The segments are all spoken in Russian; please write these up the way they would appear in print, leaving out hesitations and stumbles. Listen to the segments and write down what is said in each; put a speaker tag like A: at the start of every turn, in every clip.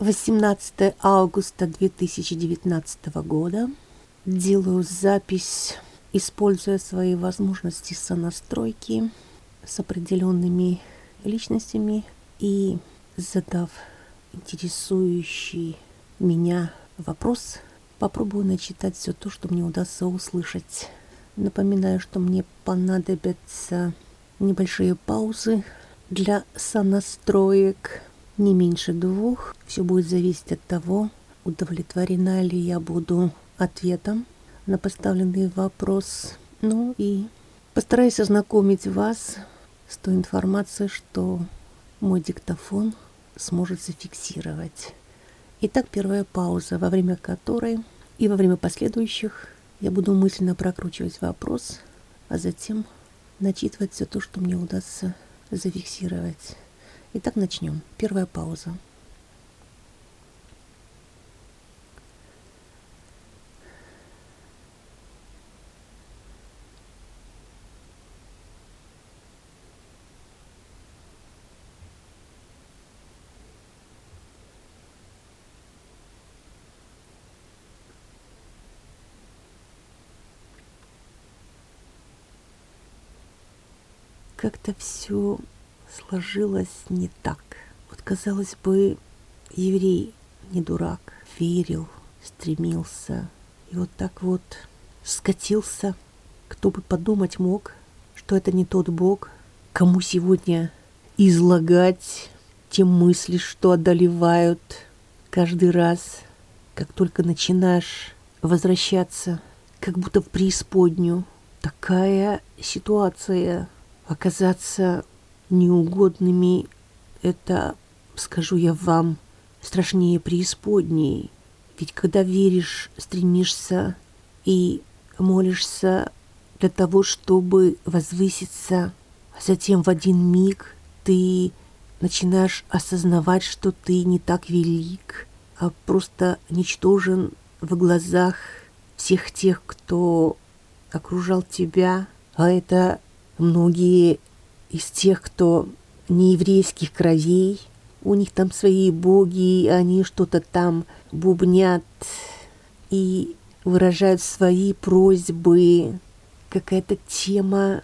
A: 18 августа 2019 года. Делаю запись, используя свои возможности сонастройки с определенными личностями и задав интересующий меня вопрос, попробую начитать все то, что мне удастся услышать. Напоминаю, что мне понадобятся небольшие паузы для сонастроек, не меньше 2. Все будет зависеть от того, удовлетворена ли я буду ответом на поставленный вопрос. Ну и постараюсь ознакомить вас с той информацией, что мой диктофон сможет зафиксировать. Итак, первая пауза, во время которой и во время последующих я буду мысленно прокручивать вопрос, а затем начитывать все то, что мне удастся зафиксировать. Итак, начнем. Первая пауза. Как-то все сложилось не так. Вот, казалось бы, еврей не дурак, верил, стремился. И вот так вот скатился. Кто бы подумать мог, что это не тот Бог, кому сегодня излагать те мысли, что одолевают каждый раз, как только начинаешь возвращаться, как будто в преисподнюю. Такая ситуация. Оказаться неугодными — это, скажу я вам, страшнее преисподней. Ведь когда веришь, стремишься и молишься для того, чтобы возвыситься, а затем в один миг ты начинаешь осознавать, что ты не так велик, а просто ничтожен в глазах всех тех, кто окружал тебя, а это многие из тех, кто не еврейских кровей, у них там свои боги, они что-то там бубнят и выражают свои просьбы. Какая-то тема,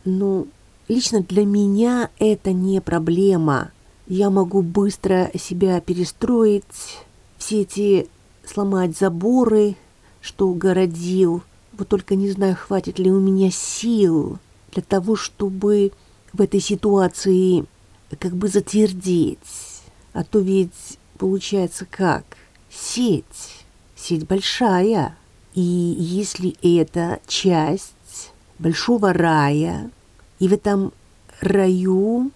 A: лично для меня это не проблема. Я могу быстро себя перестроить, все эти сломать заборы, что городил. Вот только не знаю, хватит ли у меня сил для того, чтобы в этой ситуации как бы затвердеть. А то ведь получается как? Сеть большая. И если это часть большого рая, и в этом раю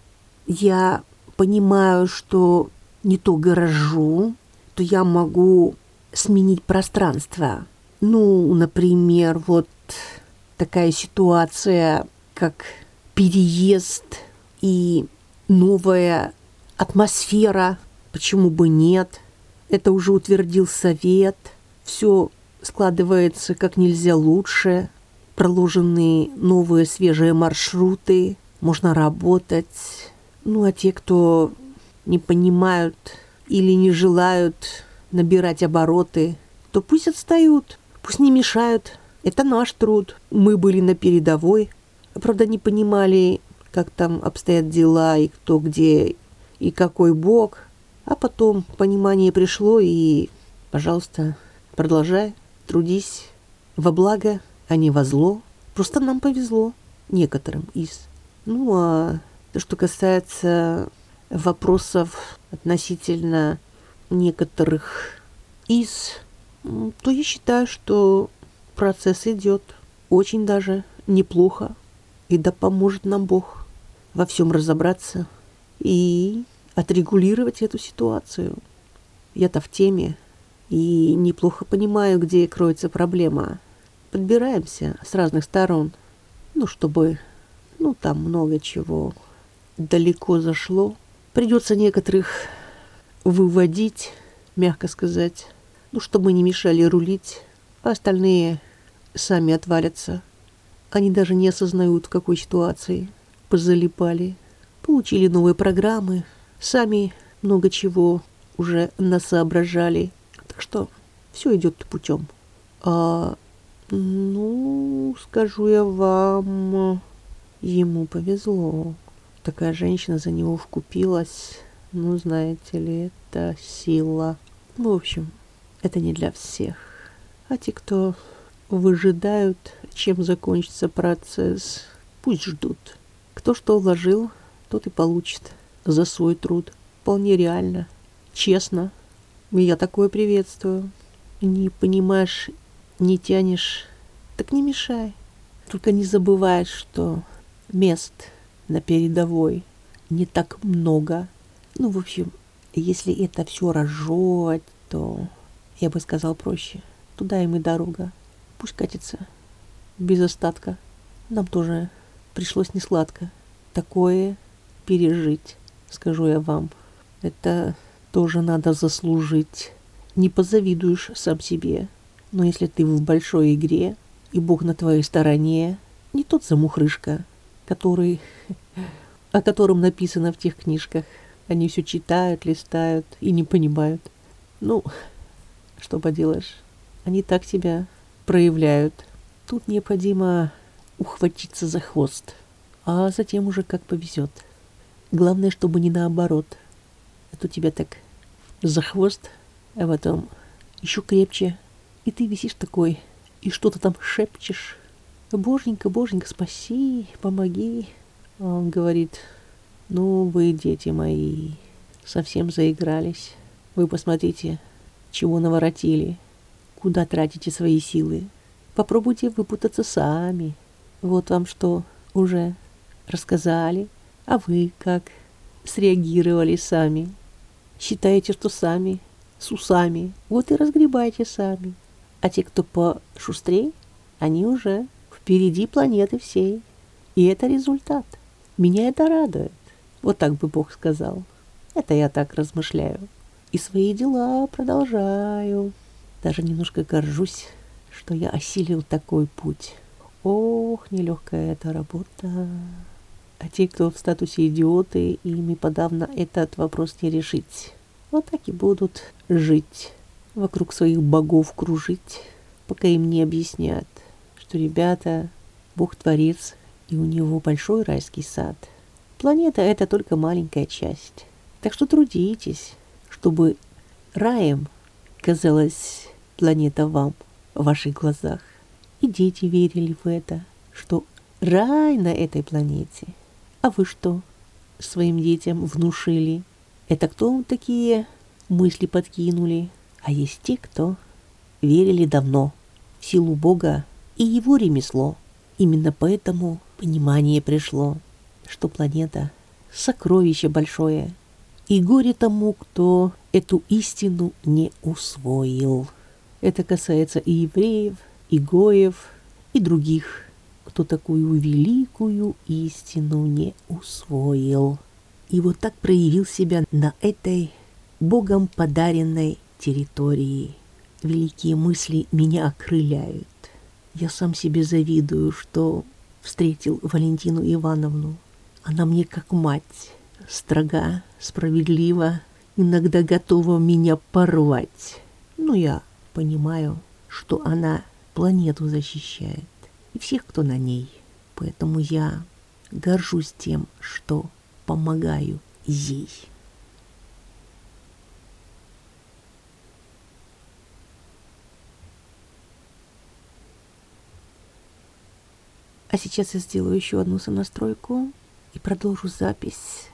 A: я понимаю, что не то горожу, то я могу сменить пространство. Например, вот такая ситуация, как переезд и новая атмосфера. Почему бы нет? Это уже утвердил совет. Все складывается как нельзя лучше. Проложены новые свежие маршруты. Можно работать. А те, кто не понимают или не желают набирать обороты, то пусть отстают, пусть не мешают. Это наш труд. Мы были на передовой. Правда, не понимали, как там обстоят дела, и кто где, и какой Бог. А потом понимание пришло, и, пожалуйста, продолжай, трудись во благо, а не во зло. Просто нам повезло, некоторым из. А то, что касается вопросов относительно некоторых из, то я считаю, что процесс идет очень даже неплохо. И да поможет нам Бог во всем разобраться и отрегулировать эту ситуацию. Я-то в теме и неплохо понимаю, где кроется проблема. Подбираемся с разных сторон, чтобы, там много чего далеко зашло. Придется некоторых выводить, мягко сказать, чтобы не мешали рулить, а остальные сами отвалятся. Они даже не осознают, в какой ситуации позалипали. Получили новые программы, сами много чего уже насоображали. Так что все идет путем. Ну, скажу я вам, ему повезло. Такая женщина за него вкупилась. Ну, знаете ли, это сила. В общем, это не для всех. А те, кто выжидают, чем закончится процесс, пусть ждут. Кто что вложил, тот и получит за свой труд. Вполне реально, честно. Я такое приветствую. Не понимаешь, не тянешь, так не мешай. Только не забывай, что мест на передовой не так много. Ну, в общем, если это все разжевать, то я бы сказал проще. Туда им и дорога. Пусть катится без остатка. Нам тоже пришлось несладко. Такое пережить, скажу я вам. Это тоже надо заслужить. Не позавидуешь сам себе. Но если ты в большой игре, и Бог на твоей стороне, не тот замухрышка, о котором написано в тех книжках. Они все читают, листают и не понимают. Ну, что поделаешь. Они так себя проявляют. Тут необходимо ухватиться за хвост, а затем уже как повезет. Главное, чтобы не наоборот. А то тебя так за хвост, а потом еще крепче. И ты висишь такой, и что-то там шепчешь. Боженька, Боженька, спаси, помоги. А он говорит: ну, вы, дети мои, совсем заигрались. Вы посмотрите, чего наворотили, куда тратите свои силы. Попробуйте выпутаться сами. Вот вам что уже рассказали, а вы как среагировали сами. Считаете, что сами, с усами, вот и разгребайте сами. А те, кто пошустрей, они уже впереди планеты всей. И это результат. Меня это радует. Вот так бы Бог сказал. Это я так размышляю. И свои дела продолжаю. Даже немножко горжусь, что я осилил такой путь. Ох, нелегкая эта работа. А те, кто в статусе идиоты, ими подавно этот вопрос не решить. Вот так и будут жить. Вокруг своих богов кружить, пока им не объяснят, что, ребята, Бог творец, и у него большой райский сад. Планета — это только маленькая часть. Так что трудитесь, чтобы раем казалась планета вам в ваших глазах. И дети верили в это, что рай на этой планете. А вы что своим детям внушили? Это кто вам такие мысли подкинули? А есть те, кто верили давно в силу Бога и его ремесло. Именно поэтому понимание пришло, что планета — сокровище большое, и горе тому, кто эту истину не усвоил. Это касается и евреев, и гоев, и других, кто такую великую истину не усвоил. И вот так проявил себя на этой Богом подаренной территории. Великие мысли меня окрыляют. Я сам себе завидую, что встретил Валентину Ивановну. Она мне как мать, строга, справедлива, иногда готова меня порвать. Но я понимаю, что она планету защищает и всех, кто на ней. Поэтому я горжусь тем, что помогаю ей. А сейчас я сделаю еще одну сонастройку и продолжу запись.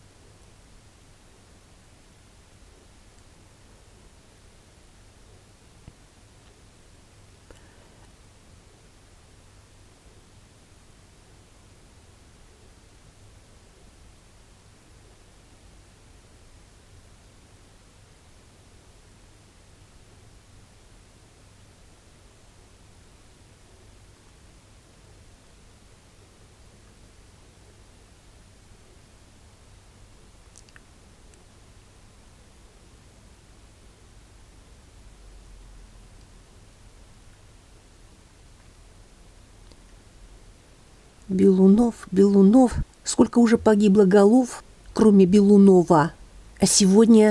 A: Белунов, Белунов, сколько уже погибло голов, кроме Белунова. А сегодня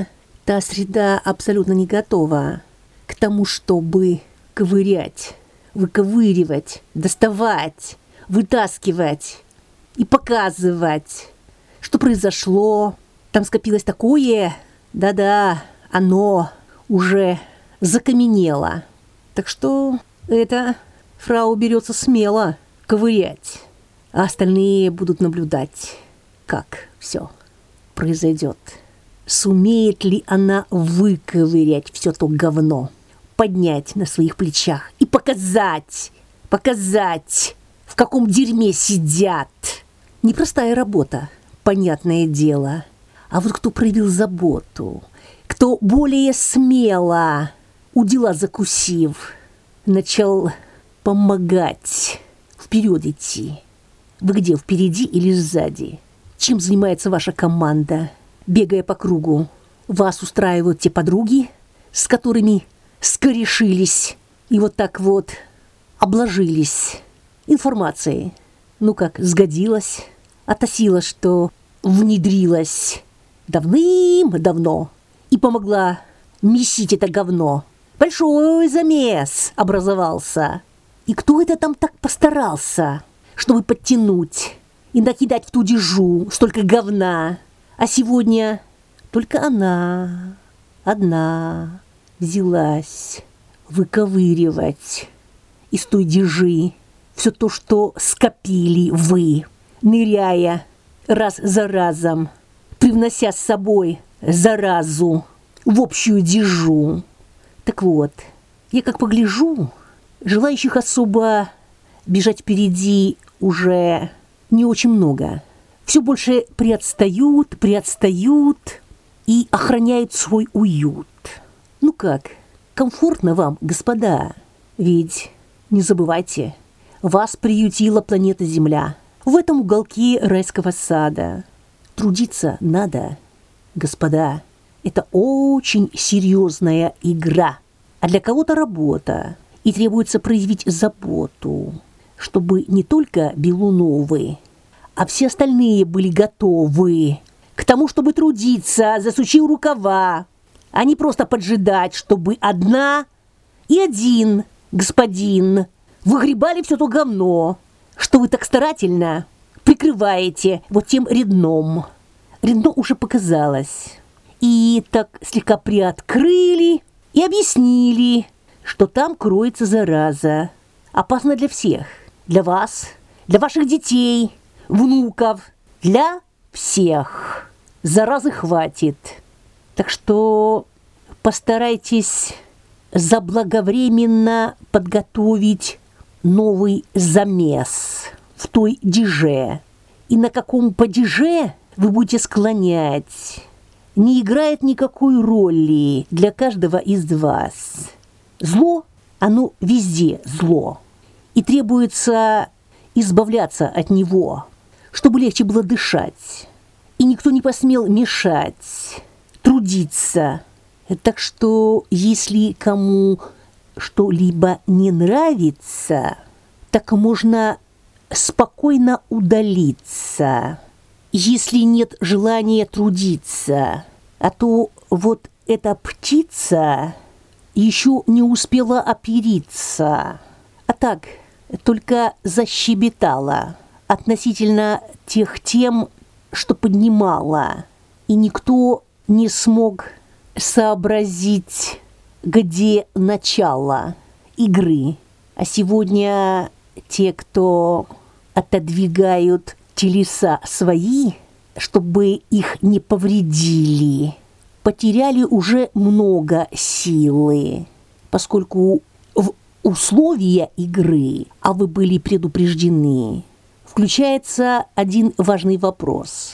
A: Та среда абсолютно не готова к тому, чтобы ковырять, выковыривать, доставать, вытаскивать и показывать, что произошло. Там скопилось такое, да-да, оно уже закаменело. Так что это фрау берется смело ковырять, а остальные будут наблюдать, как все произойдет. Сумеет ли она выковырять все то говно, поднять на своих плечах и показать, в каком дерьме сидят. Непростая работа, понятное дело. А вот кто проявил заботу, кто более смело, у дела закусив, начал помогать, вперед идти. Вы где, впереди или сзади? Чем занимается ваша команда? Бегая по кругу, вас устраивают те подруги, с которыми скорешились и вот так вот обложились информацией. Ну как, сгодилась, отосила, что внедрилась давным-давно и помогла месить это говно. Большой замес образовался. И кто это там так постарался, чтобы подтянуть и накидать в ту дежу столько говна? А сегодня только она одна взялась выковыривать из той дежи все то, что скопили вы, ныряя раз за разом, привнося с собой заразу в общую дежу. Так вот, я как погляжу, желающих особо бежать впереди уже не очень много. Все больше приотстают и охраняют свой уют. Ну как, комфортно вам, господа? Ведь, не забывайте, вас приютила планета Земля в этом уголке райского сада. Трудиться надо, господа. Это очень серьезная игра, а для кого-то работа. И требуется проявить заботу, чтобы не только Белуновы, а все остальные были готовы к тому, чтобы трудиться, засучив рукава, а не просто поджидать, чтобы одна и один господин выгребали все то говно, что вы так старательно прикрываете вот тем редном. Редно уже показалось. И так слегка приоткрыли и объяснили, что там кроется зараза. Опасно для всех. Для вас, для ваших детей, внуков, для всех. Заразы хватит. Так что постарайтесь заблаговременно подготовить новый замес в той деже. И на каком падеже вы будете склонять, не играет никакой роли для каждого из вас. Зло, оно везде зло. И требуется избавляться от него, чтобы легче было дышать. И никто не посмел мешать, трудиться. Так что, если кому что-либо не нравится, так можно спокойно удалиться, если нет желания трудиться. А то вот эта птица еще не успела опериться, а так только защебетала относительно тех тем, что поднимала, и никто не смог сообразить, где начало игры. А сегодня те, кто отодвигают телеса свои, чтобы их не повредили, потеряли уже много силы, поскольку в условия игры, а вы были предупреждены, включается один важный вопрос.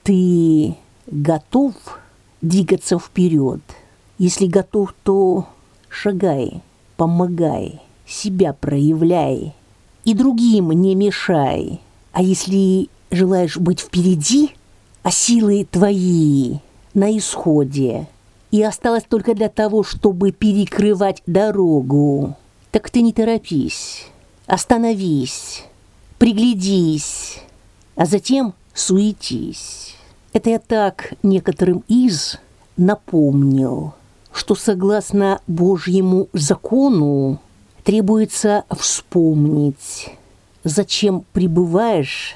A: Ты готов двигаться вперед? Если готов, то шагай, помогай, себя проявляй и другим не мешай. А если желаешь быть впереди, а силы твои на исходе, и осталось только для того, чтобы перекрывать дорогу, так ты не торопись, остановись, приглядись, а затем суетись. Это я так некоторым из напомнил, что согласно Божьему закону требуется вспомнить, зачем пребываешь,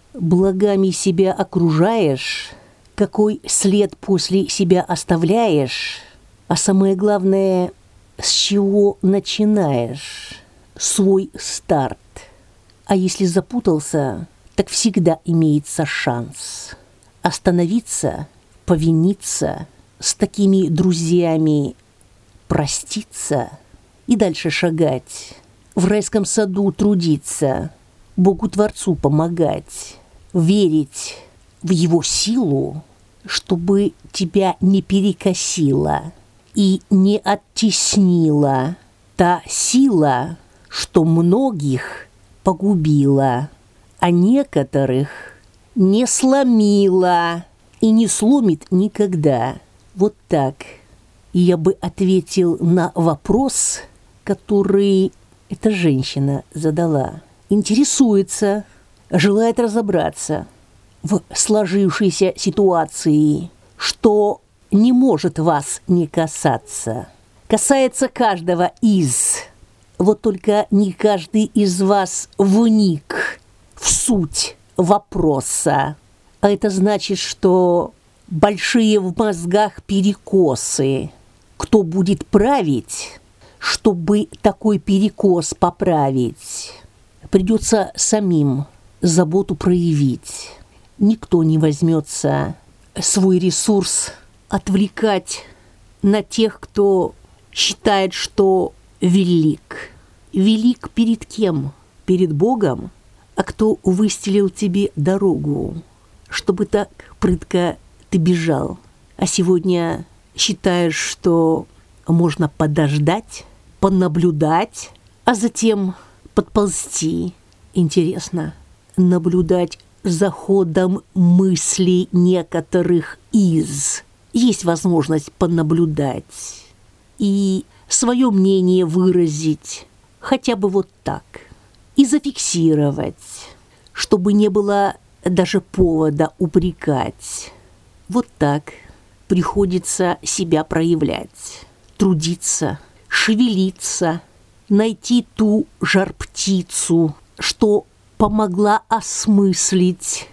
A: благами себя окружаешь, какой след после себя оставляешь, а самое главное, с чего начинаешь свой старт. А если запутался, так всегда имеется шанс остановиться, повиниться, с такими друзьями проститься и дальше шагать, в райском саду трудиться, Богу-творцу помогать, верить в его силу, чтобы тебя не перекосило и не оттеснила та сила, что многих погубила, а некоторых не сломила и не сломит никогда. Вот так. И я бы ответил на вопрос, который эта женщина задала. Интересуется, желает разобраться в сложившейся ситуации, что не может вас не касаться. Касается каждого из. Вот только не каждый из вас вник в суть вопроса. А это значит, что большие в мозгах перекосы. Кто будет править, чтобы такой перекос поправить? Придется самим заботу проявить. Никто не возьмется свой ресурс отвлекать на тех, кто считает, что велик. Велик перед кем? Перед Богом? А кто выстелил тебе дорогу, чтобы так прытко ты бежал? А сегодня считаешь, что можно подождать, понаблюдать, а затем подползти. Интересно, наблюдать за ходом мыслей некоторых из. Есть возможность понаблюдать и свое мнение выразить, хотя бы вот так, и зафиксировать, чтобы не было даже повода упрекать. Вот так приходится себя проявлять, трудиться, шевелиться, найти ту жар-птицу, что помогла осмыслить,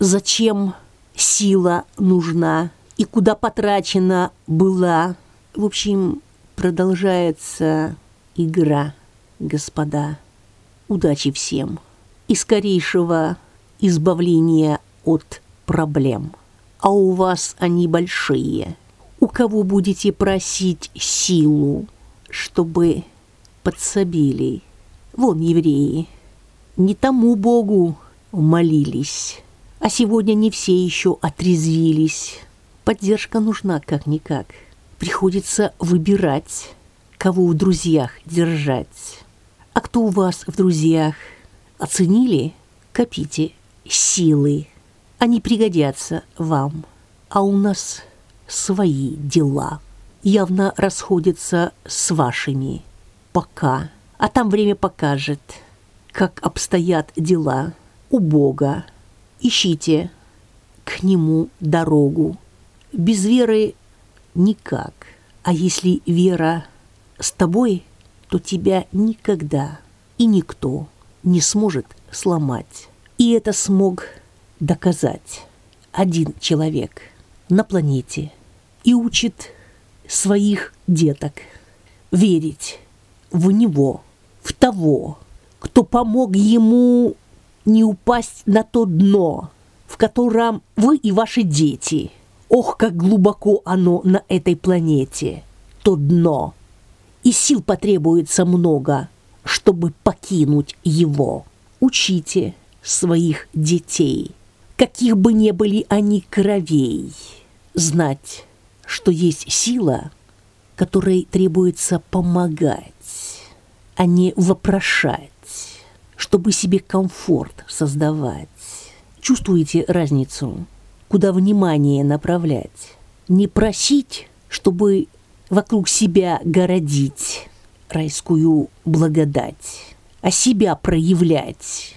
A: зачем сила нужна и куда потрачена была. В общем, продолжается игра, господа. Удачи всем и скорейшего избавления от проблем. А у вас они большие. У кого будете просить силу, чтобы подсобили? Вон евреи. Не тому Богу молились, а сегодня не все еще отрезвились. Поддержка нужна как-никак. Приходится выбирать, кого в друзьях держать. А кто у вас в друзьях? Оценили? Копите силы. Они пригодятся вам. А у нас свои дела. Явно расходятся с вашими. Пока. А там время покажет, как обстоят дела у Бога. Ищите к Нему дорогу. Без веры никак. А если вера с тобой, то тебя никогда и никто не сможет сломать. И это смог доказать один человек на планете и учит своих деток верить в него, в того, кто помог ему не упасть на то дно, в котором вы и ваши дети. Ох, как глубоко оно на этой планете, то дно. И сил потребуется много, чтобы покинуть его. Учите своих детей, каких бы ни были они кровей, знать, что есть сила, которой требуется помогать, а не вопрошать, чтобы себе комфорт создавать. Чувствуете разницу? Куда внимание направлять? Не просить, чтобы вокруг себя городить райскую благодать, а себя проявлять,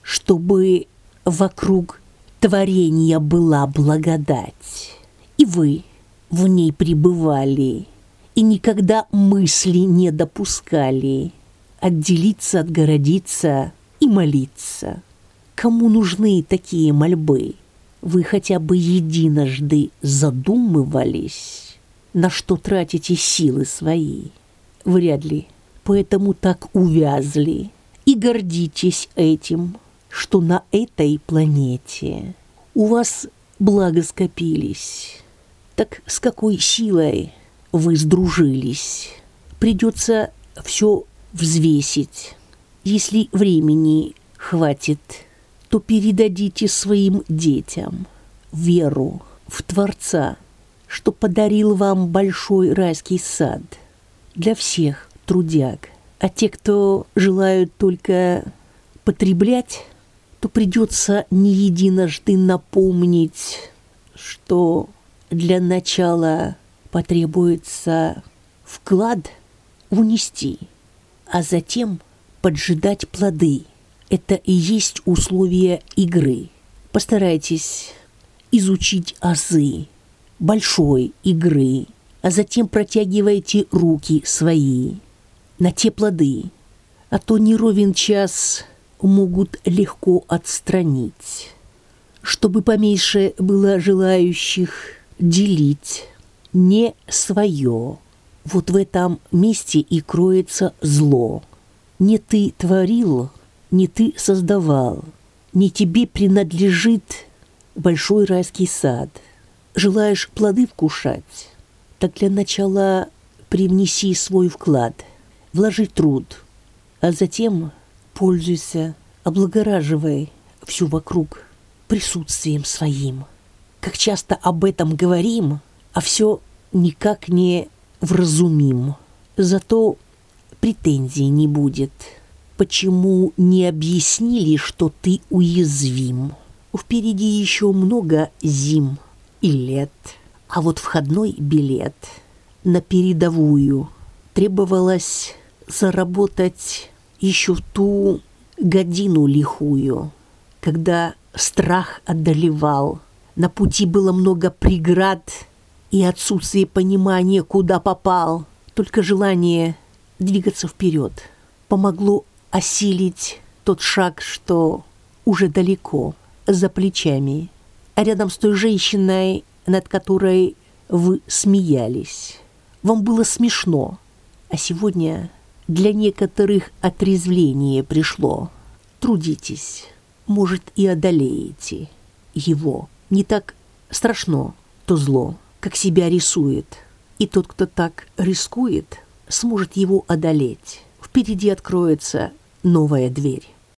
A: чтобы вокруг творения была благодать. И вы в ней пребывали и никогда мысли не допускали отделиться, отгородиться и молиться. Кому нужны такие мольбы? Вы хотя бы единожды задумывались, на что тратите силы свои? Вряд ли. Поэтому так увязли. И гордитесь этим, что на этой планете у вас благо скопились. Так с какой силой вы сдружились? Придется все взвесить. Если времени хватит, то передадите своим детям веру в Творца, что подарил вам большой райский сад для всех трудяг. А те, кто желают только потреблять, то придется не единожды напомнить, что для начала потребуется вклад внести, а затем поджидать плоды. Это и есть условия игры. Постарайтесь изучить азы большой игры, а затем протягивайте руки свои на те плоды, а то не ровен час могут легко отстранить. Чтобы поменьше было желающих делить не свое. Вот в этом месте и кроется зло. Не ты творил, не ты создавал, не тебе принадлежит большой райский сад. Желаешь плоды вкушать? Так для начала привнеси свой вклад, вложи труд, а затем пользуйся, облагораживай всю вокруг присутствием своим. Как часто об этом говорим, а все никак не вразумим. Зато претензий не будет. Почему не объяснили, что ты уязвим? Впереди еще много зим и лет. А вот входной билет на передовую требовалось заработать еще в ту годину лихую, когда страх одолевал, на пути было много преград и отсутствие понимания, куда попал. Только желание двигаться вперед помогло осилить тот шаг, что уже далеко, за плечами, а рядом с той женщиной, над которой вы смеялись. Вам было смешно, а сегодня для некоторых отрезвление пришло. Трудитесь, может, и одолеете его. Не так страшно то зло, как себя рисует. И тот, кто так рискует, сможет его одолеть. Впереди откроется новая дверь.